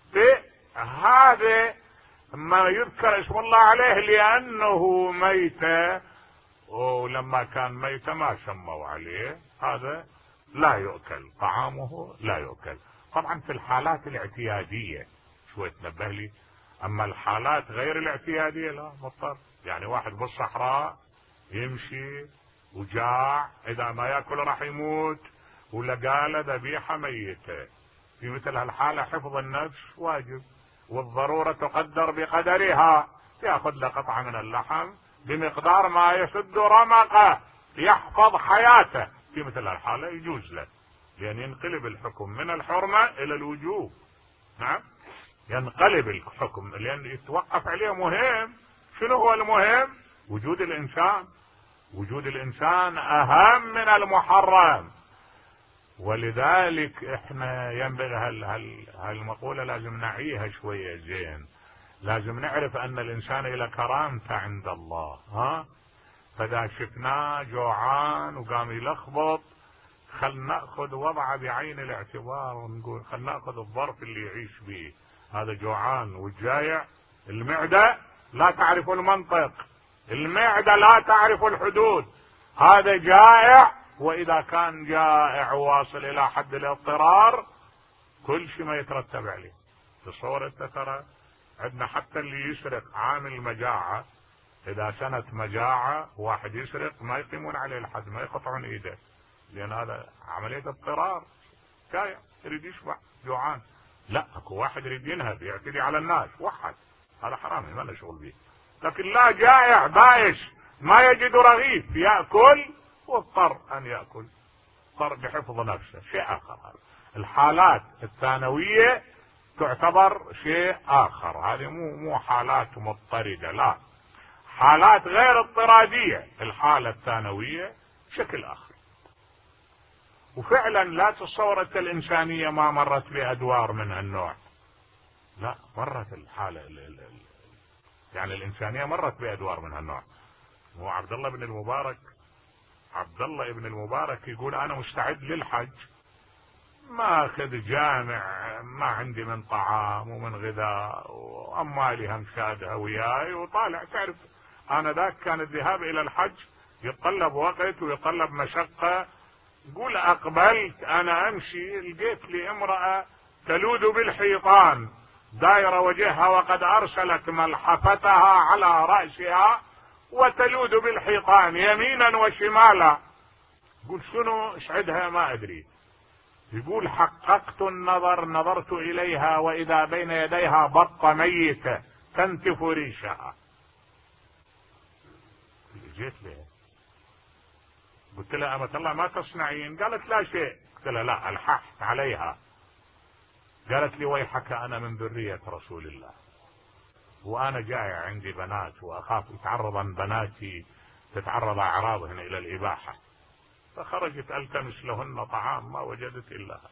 هذا ما يذكر اسم الله عليه لأنه ميتة، ولما كان ميتة ما سموا عليه، هذا لا يؤكل، طعامه لا يؤكل. طبعا في الحالات الاعتيادية شوية تنبه لي، أما الحالات غير الاعتيادية لا مضطر. يعني واحد بالصحراء يمشي وجاع، إذا ما يأكل راح يموت، ولقى له ذبيحة ميتة، في مثل هالحالة حفظ النفس واجب، والضرورة تقدر بقدرها، يأخذ له قطعة من اللحم بمقدار ما يسد رمقه يحفظ حياته، في مثل الحالة يجوز له، لأن ينقلب الحكم من الحرمة إلى الوجوب. نعم، ينقلب الحكم لأن يتوقف عليه مهم. شنو هو المهم؟ وجود الإنسان. وجود الإنسان أهم من المحرم. ولذلك احنا ينبغي هالمقولة لازم نعيها شوية زين. لازم نعرف أن الإنسان إلى كرامته عند الله. فإذا شفناه جوعان وقام يلخبط، خل نأخذ وضعه بعين الاعتبار ونقول خل نأخذ الظرف اللي يعيش به. هذا جوعان والجائع، المعدة لا تعرف المنطق، المعدة لا تعرف الحدود. هذا جائع، وإذا كان جائع واصل إلى حد الاضطرار كل شيء ما يترتب عليه. تصور انت ترى عندنا حتى اللي يسرق عامل مجاعة، إذا سنة مجاعة واحد يسرق ما يقيمون عليه الحد، ما يقطعون إيده، لأن هذا عملية اضطرار. جائع يريد يشبع، جوعان. لا، اكو واحد يريد ينهب يعتدي على الناس، وحد، هذا حرام ما له شغل به. لكن لا، جائع بائس ما يجد رغيف يأكل واضطر أن يأكل، اضطر بحفظ نفسه، شيء آخر. هذا الحالات الثانوية تعتبر شيء آخر، هذه مو حالات مضطردة، لا، حالات غير اضطرادية. الحالة الثانوية شكل آخر. وفعلا لا تصورت الإنسانية ما مرت بأدوار من هالنوع، لا، مرت الحالة يعني الإنسانية مرت بأدوار من هالنوع. هو عبد الله بن المبارك يقول أنا مستعد للحج، ما أخذ جامع، ما عندي من طعام ومن غذاء، وأموالي هم شادها وياي وطالع. تعرف أنا ذاك كان الذهاب إلى الحج يتطلب وقت ويتطلب مشقة. قول أقبلت أنا أمشي لقيت لي امرأة تلوذ بالحيطان دايرة وجهها وقد أرسلت ملحفتها على رأسها وتلوذ بالحيطان يمينا وشمالا. قول شنو اشعدها ما أدري. يقول حققت النظر، نظرت إليها وإذا بين يديها بطة ميتة تنتف ريشها. جيت لها قلت لها أمة الله ما تصنعين؟ قالت لا شيء. قلت لها لا، ألححت عليها. قالت لي ويحك أنا من ذرية رسول الله وأنا جائع عندي بنات وأخاف يتعرضن بناتي تتعرض أعراضهن إلى الإباحة. فخرجت ألتمس لهن طعام ما وجدت إلا هذا.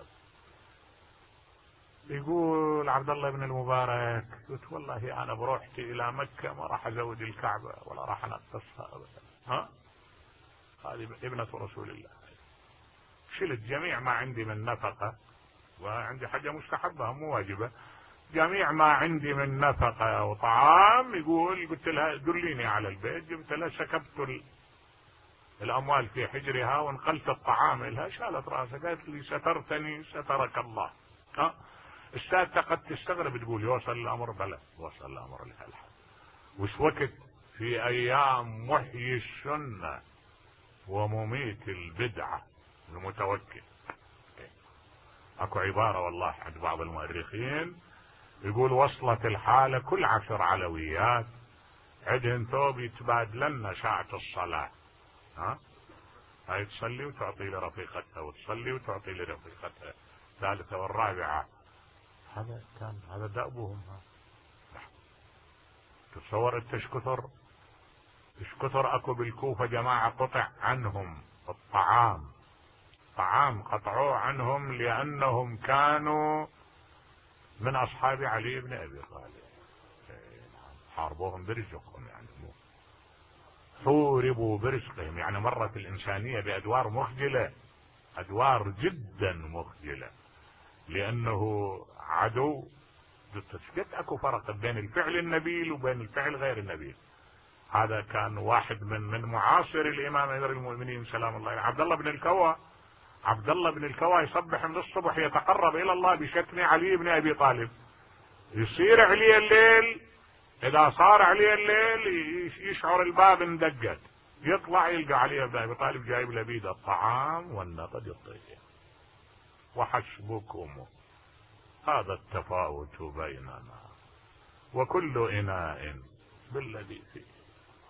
يقول عبد الله بن المبارك قلت والله أنا بروحتي إلى مكة ما راح أزود الكعبة ولا راح أنقصها أبدا. ها هذه ابنة رسول الله. شلت جميع ما عندي من نفقة، وعندي حاجة مستحبة مو واجبة، جميع ما عندي من نفقة وطعام. يقول قلت لها دليني على البيت، جبت لها سكبت الأموال في حجرها وانقلت الطعام لها. شالت راسها قالت لي سترتني سترك الله. السادة قد تستغرب تقول يوصل الأمر؟ بلى وصل الأمر لها الحد. وش وقت في أيام محيي السنة ومميت البدعة المتوكل. اكو عبارة والله عند بعض المؤرخين يقول وصلت الحالة كل 10 علويات عندهن ثوب يتبادلن ساعة الصلاة. هاي تصلي وتعطي لرفيقتها وتصلي وتعطي لرفيقتها الثالثة والرابعة. هذا دأبهم. تتصور انت ايش كثر اكو بالكوفة جماعة قطع عنهم الطعام، طعام قطعوه عنهم لأنهم كانوا من أصحاب علي بن أبي طالب. حاربوهم برزقهم، يعني حوربوا برزقهم. يعني مرت الإنسانية بأدوار مخجلة، أدوار جدا مخجلة، لأنه عدو. قد أكو فرق بين الفعل النبيل وبين الفعل غير النبيل. هذا كان واحد من معاصر الإمام أمير المؤمنين سلام الله عليه، عبد الله بن الكوى يصبح من الصبح يتقرب إلى الله بشتم علي بن أبي طالب. يصير عليه الليل، إذا صار عليه الليل يشعر الباب اندقت، يطلع يلقى علي بن أبي طالب جايب لبيد الطعام والنقد الطيب. وحسبكم هذا التفاوت بيننا وكل إناء بالذي فيه.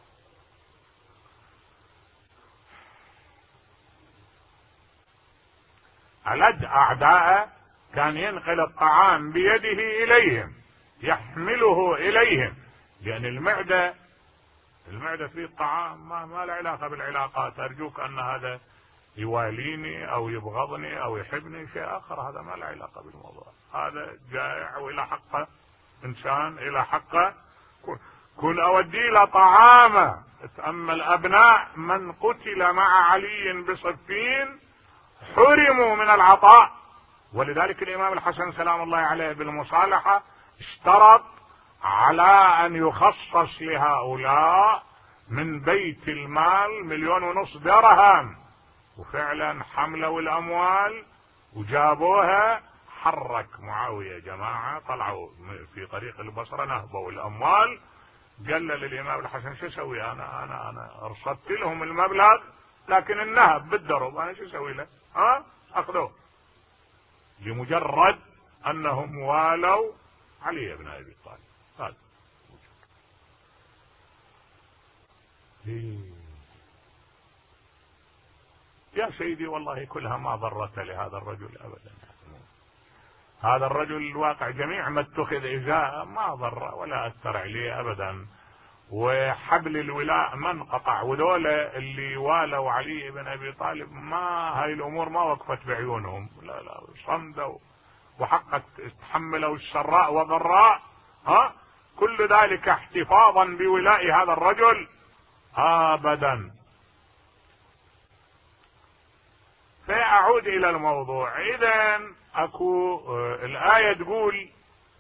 ألد أعداء كان ينقل الطعام بيده إليهم، يحمله إليهم، لأن المعدة فيه الطعام ما له علاقة بالعلاقات. أرجوك أن هذا يواليني أو يبغضني أو يحبني شيء آخر، هذا ما له علاقة بالموضوع. هذا جائع وإلى حقه إنسان، إلى حقه كن أودي له طعامه. أما الأبناء من قتل مع علي بصفين حرموا من العطاء. ولذلك الإمام الحسن سلام الله عليه بالمصالحة اشترط على أن يخصص لهؤلاء من بيت المال 1.5 مليون درهم، وفعلا حملوا الأموال وجابوها. حرك معاوية جماعة طلعوا في طريق البصرة نهبوا الأموال. قال للإمام الحسن شو اسوي؟ أنا ارصدت لهم المبلغ لكن النهب بالدرب، أنا شو اسوي له؟ أخذوه لمجرد أنهم والوا علي بن أبي طالب. هذا يا سيدي والله كلها ما ضرت لهذا الرجل أبدا. هذا الرجل الواقع جميع ما اتخذ إزاء ما ضر ولا أثر عليه أبدا، وحبل الولاء ما انقطع. وذولا اللي والوا علي بن أبي طالب ما هاي الأمور ما وقفت بعيونهم، لا صمدوا وحقت تحملوا السراء وضراء. كل ذلك احتفاظا بولاء هذا الرجل أبدا. فأعود إلى الموضوع. إذا أكو الآية تقول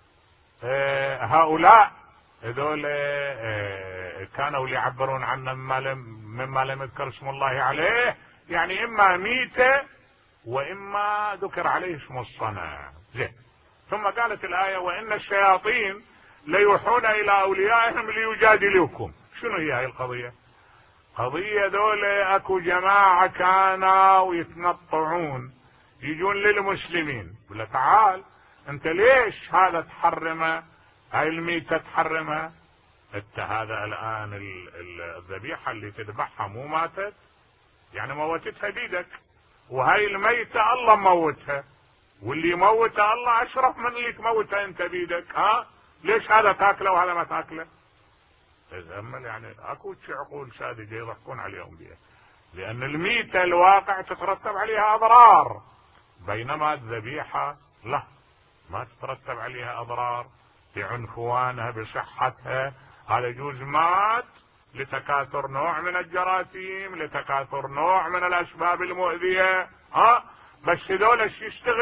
هؤلاء هذول كانوا يعبرون عنا مما لم يذكر اسم الله عليه، يعني إما ميتة وإما ذكر عليه اسم الصنم. زين. ثم قالت الآية وإن الشياطين ليوحون إلى أوليائهم ليجادلوكم. شنو هي هاي القضية؟ قضية دول اكو جماعة كانوا يتنطعون يجون للمسلمين يقول له تعال انت ليش هذا تحرمه، هاي الميتة تحرمها، انت هذا الان الذبيحة اللي تذبحها مو ماتت، يعني موتتها بيدك، وهاي الميتة الله موتها، واللي يموتها الله اشرف من اللي تموتها انت بيدك. ليش هذا تاكله وهذا ما تاكله؟ يعني اكو عقول ساذجة يضحكون عليهم بها، لان الميتة الواقع تترتب عليها اضرار، بينما الذبيحة لا، ما تترتب عليها اضرار، بعنفوانها بصحتها. هذا يجوز مات لتكاثر نوع من الجراثيم، لتكاثر نوع من الاسباب المؤذية. بس هذول ايش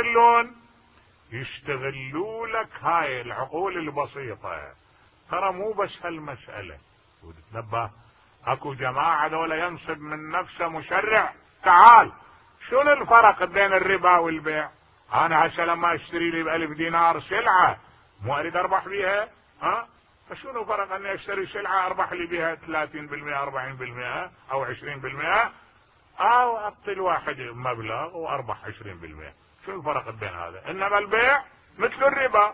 يشتغلوا لك هاي العقول البسيطة. ترى مو بس هالمسألة، وتتنبه اكو جماعة دولة ينصب من نفسه مشرع. تعال شنو الفرق بين الربا والبيع؟ انا هسه لما اشتري لي ب1000 دينار سلعة مو اريد اربح بيها، فشنو فرق اني اشتري سلعة اربح لي بيها 30% 40% او 20%، او اعطي الواحد مبلغ واربح 20%؟ شو الفرق بين هذا؟ انما البيع مثل الربا.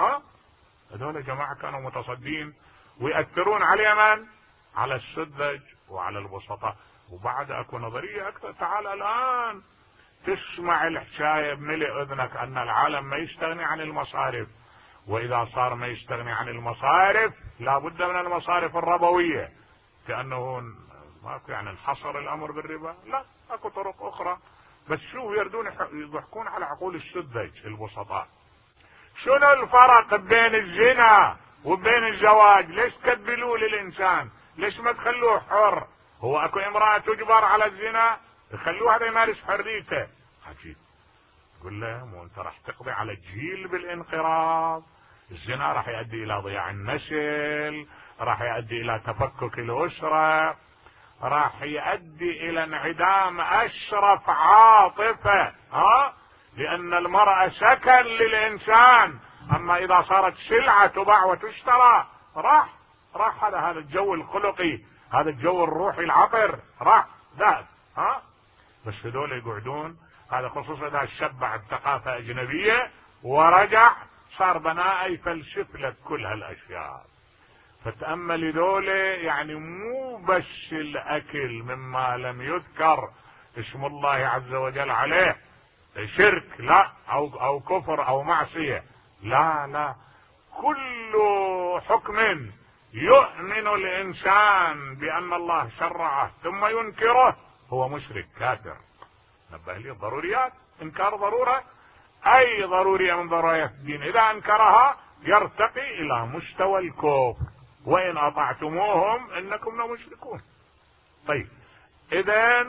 هذول جماعة كانوا متصدين ويأثرون على من؟ على السذج وعلى البسطاء. وبعد اكو نظرية اكثر. تعال الان تسمع الحكاية بملء اذنك ان العالم ما يستغني عن المصارف، واذا صار ما يستغني عن المصارف لابد من المصارف الربوية، كأنه ماكو يعني انحصر الامر بالربا، لا اكو طرق اخرى. بس شو يردون يضحكون على عقول السذج البسطاء. شنو الفرق بين الزنا وبين الزواج؟ ليش تكبلوه للانسان؟ ليش ما تخلوه حر؟ هو اكو امرأة تجبر على الزنا؟ خلوه هذا يمارس حريته. عجيب. قل له مو انت راح تقضي على الجيل بالانقراض، الزنا راح يؤدي الى ضياع النسل، راح يؤدي الى تفكك الاسرة، راح يؤدي الى انعدام اشرف عاطفة، لان المرأة سكن للانسان، اما اذا صارت سلعة تباع وتشترى راح هذا الجو الخلقي، هذا الجو الروحي العطر راح ذهب. بس هذول يقعدون، هذا خصوصا اذا شبع بثقافة اجنبية ورجع صار بناء يفلسف لك كل هالاشياء. فتأمل ذولا يعني مو بس الاكل مما لم يذكر اسم الله عز وجل عليه شرك، لا، او كفر او معصية، لا، كل حكم يؤمن الانسان بان الله شرعه ثم ينكره هو مشرك كافر. نبه لي الضروريات، انكار ضرورة، اي ضرورية من ضروريات الدين اذا انكرها يرتقي الى مستوى الكفر، وان اطعتموهم انكم لمشركون. طيب اذا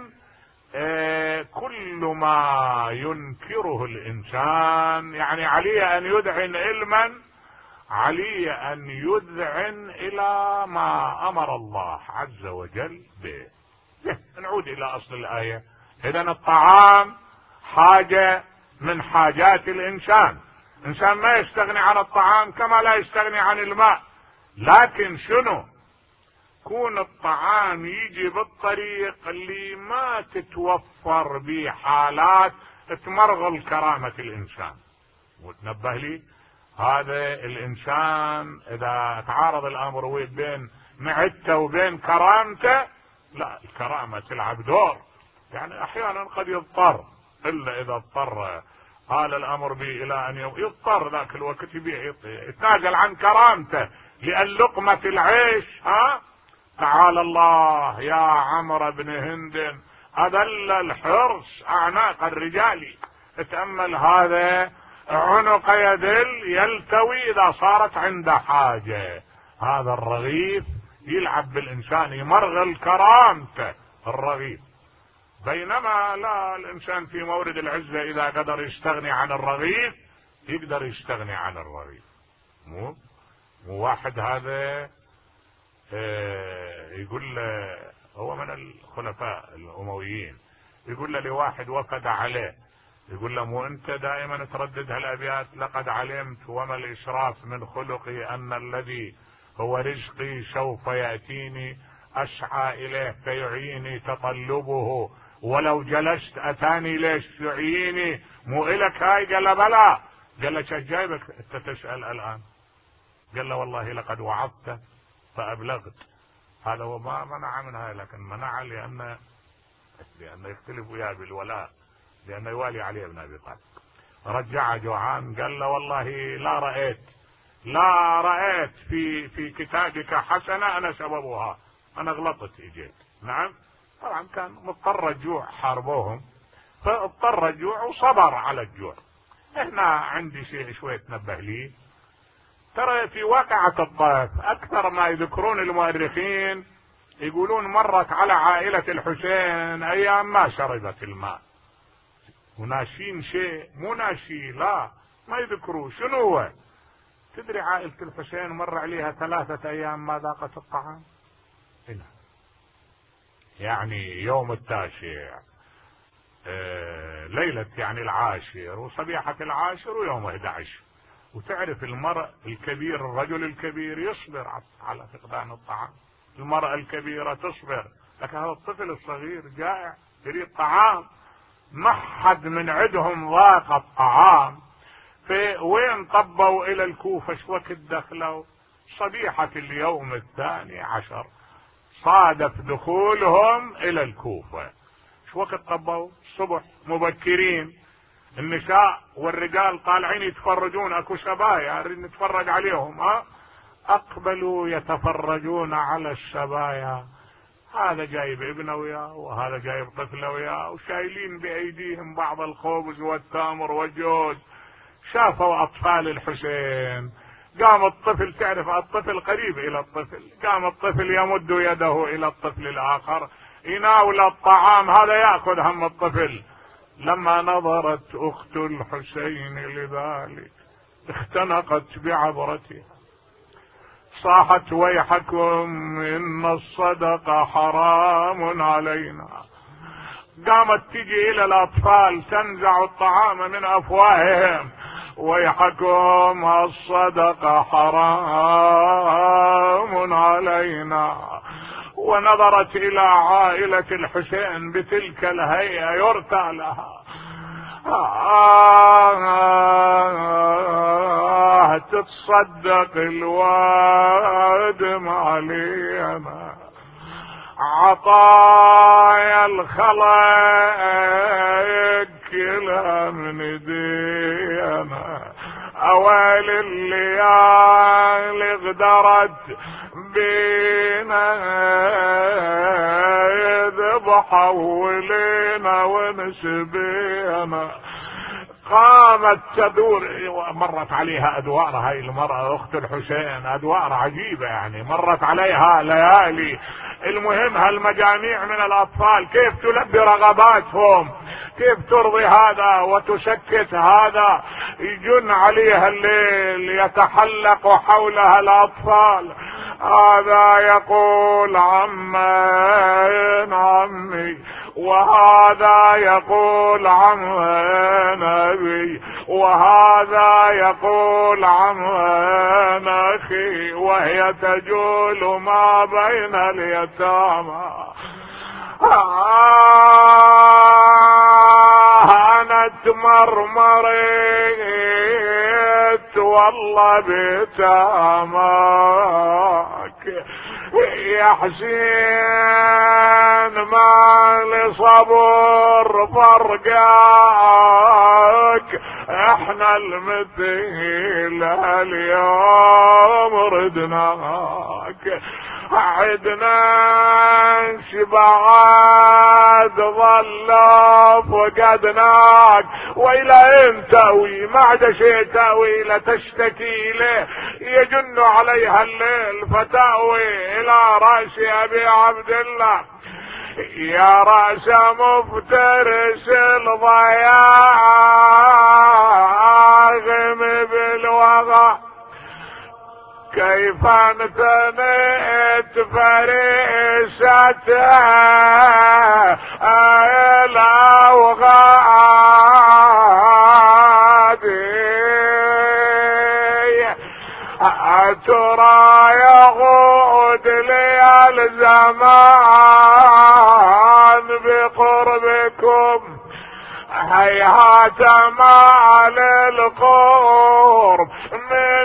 كل ما ينكره الانسان يعني عليه ان يذعن علما، عليه ان يذعن الى ما امر الله عز وجل به. نعود الى اصل الايه. اذا الطعام حاجة من حاجات الانسان ما يستغني عن الطعام كما لا يستغني عن الماء، لكن شنو؟ كون الطعام يجي بالطريق اللي ما تتوفر به حالات تمرغل كرامة الانسان. وتنبه لي هذا الانسان اذا تعارض الامر بين معدته وبين كرامته، لا، الكرامة تلعب دور، يعني احيانا قد يضطر، الا اذا اضطر قال الامر به الى ان يضطر ذاك الوقت يبيع يتنازل عن كرامته لان لقمة العيش. تعالى الله يا عمرو بن هند اذل الحرص اعناق الرجال. تأمل هذا عنق يذل يلتوي اذا صارت عنده حاجة. هذا الرغيف يلعب بالانسان، يمرغل كرامته الرغيف. بينما لا، الإنسان في مورد العزة إذا قدر يستغني عن الرغيف يقدر يستغني عن الرغيف. مو واحد هذا يقول له، هو من الخلفاء الأمويين، يقول له لواحد وفد عليه، يقول له مو أنت دائما تردد هالأبيات: لقد علمت وما الإشراف من خلقي أن الذي هو رزقي سوف يأتيني، أسعى إليه فيعيني تطلبه، ولو جلست أتاني ليش يعيني. مو إلك هاي؟ قال له بلى. قال له شو جايبك أنت تسأل الآن؟ قال له والله لقد وعظت فأبلغت. هذا هو ما منع منها، لكن منع لأنه يختلف وياه بالولاء، لأنه يوالي عليه ابن أبي طالب. رجع جوعان قال له والله لا رأيت في كتابك حسنة أنا سببها، أنا غلطت إجيت. نعم، طبعا كان مضطر الجوع، حاربوهم فاضطر الجوع وصبر على الجوع. هنا عندي شيء شوي تنبه لي. ترى في واقعة الطائف أكثر ما يذكرون المؤرخين يقولون مرت على عائلة الحسين أيام ما شربت الماء، وناشين شيء مو ناشي، لا ما يذكروا شنو هو. تدري عائلة الحسين مر عليها 3 أيام ما ذاقت الطعام هنا، يعني يوم التاسع، ليلة يعني العاشر وصبيحة العاشر ويوم 11. وتعرف المرء الكبير، الرجل الكبير يصبر على فقدان الطعام، المرأة الكبيرة تصبر، لكن هذا الطفل الصغير جائع يريد طعام. ما حد من عندهم ضاق الطعام. في وين طبوا إلى الكوفة؟ شو وقت دخلوا؟ صبيحة اليوم 12 صادف دخولهم إلى الكوفة. شو وقت طبوا؟ الصبح مبكرين، النساء والرجال طالعين يتفرجون، اكو سبايا نريد نتفرج عليهم. اقبلوا يتفرجون على السبايا، هذا جايب ابنه وياه وهذا جايب طفله وياه، وشايلين بايديهم بعض الخبز والتمر والجوز. شافوا اطفال الحسين، قام الطفل، تعرف الطفل قريب الى الطفل، قام الطفل يمد يده الى الطفل الاخر يناول الطعام، هذا ياخذ هم الطفل. لما نظرت اخت الحسين لذلك اختنقت بعبرتها، صاحت ويحكم ان الصدقة حرام علينا. قامت تجي الى الاطفال تنزع الطعام من افواههم، ويحكم الصدقة حرام علينا. ونظرت الى عائلة الحسين بتلك الهيئة يرثى لها، تتصدق الوادم علينا، عطايا الخلق كلها من دينا، اويل الليالي غدرت بينا، ذبحوا ولينا ونسبينا. قامت تدور، مرت عليها ادوار، هاي المرأة اخت الحسين ادوار عجيبة، يعني مرت عليها ليالي. المهم هالمجاميع من الاطفال كيف تلبي رغباتهم، كيف ترضي هذا وتسكت هذا. يجن عليها الليل يتحلق حولها الاطفال، هذا يقول عمي، وهذا يقول أبي، وهذا يقول أخي، وهي تجول ما بين اليتامى. أنا تمرمرت والله بتامك يا حسين، ما لصبر فرقاك، احنا المثيل اليوم ردناك، عدنا شبعات ظل فقدناك، والى ان تأوي ما عدا شيء تأوي لتشتكي له، يجن عليها الليل فتأوي الى رأس ابي عبد الله، يا رأس مفترس الضياغم بالوغى كيف انثنيت فريستها الأوغادي أترى يغود لي الزمان بقربكم هيهات ما للقرب من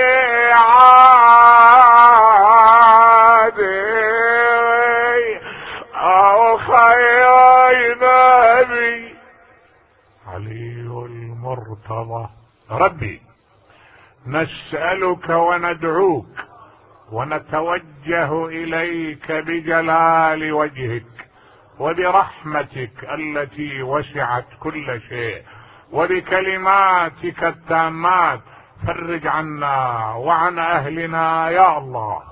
ميعادي أو خير نبي علي المرتضى. ربي نسألك وندعوك ونتوجه إليك بجلال وجهك وبرحمتك التي وسعت كل شيء وبكلماتك التامات فرج عنا وعن أهلنا يا الله.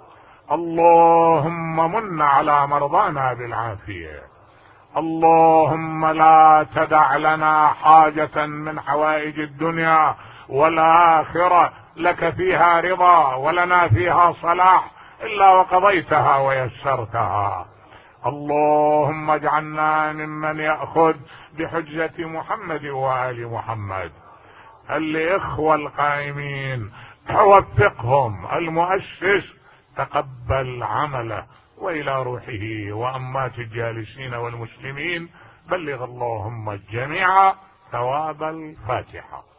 اللهم من على مرضانا بالعافية. اللهم لا تدع لنا حاجة من حوائج الدنيا والآخرة لك فيها رضا ولنا فيها صلاح إلا وقضيتها ويسرتها. اللهم اجعلنا ممن يأخذ بحجة محمد وآل محمد. الإخوة القائمين وفقهم، المؤسس تقبل عمله، وإلى روحه وأمات الجالسين والمسلمين بلغ اللهم الجميع ثواب الفاتحة.